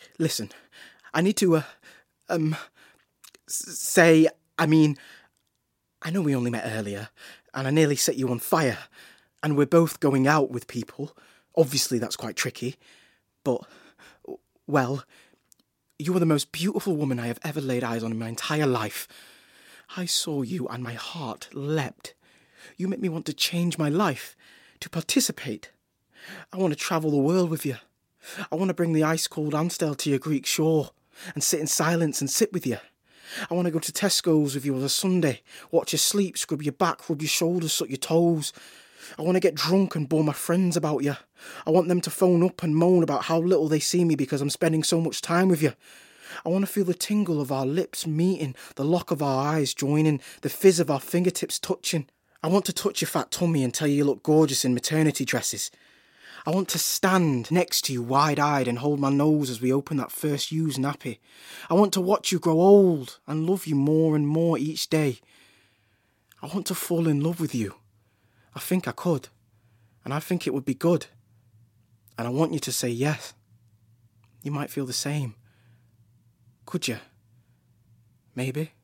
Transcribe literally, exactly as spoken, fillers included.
Listen, I need to, uh, um, s- say, I mean, I know we only met earlier, and I nearly set you on fire, and we're both going out with people. Obviously, that's quite tricky, but, well, you are the most beautiful woman I have ever laid eyes on in my entire life. I saw you and my heart leapt. You make me want to change my life, to participate. I want to travel the world with you. I want to bring the ice-cold Amstel to your Greek shore and sit in silence and sit with you. I want to go to Tesco's with you on a Sunday, watch you sleep, scrub your back, rub your shoulders, suck your toes. I want to get drunk and bore my friends about you. I want them to phone up and moan about how little they see me because I'm spending so much time with you. I want to feel the tingle of our lips meeting, the lock of our eyes joining, the fizz of our fingertips touching. I want to touch your fat tummy and tell you you look gorgeous in maternity dresses. I want to stand next to you wide-eyed and hold my nose as we open that first used nappy. I want to watch you grow old and love you more and more each day. I want to fall in love with you. I think I could, and I think it would be good. And I want you to say yes. You might feel the same. Could you? Maybe.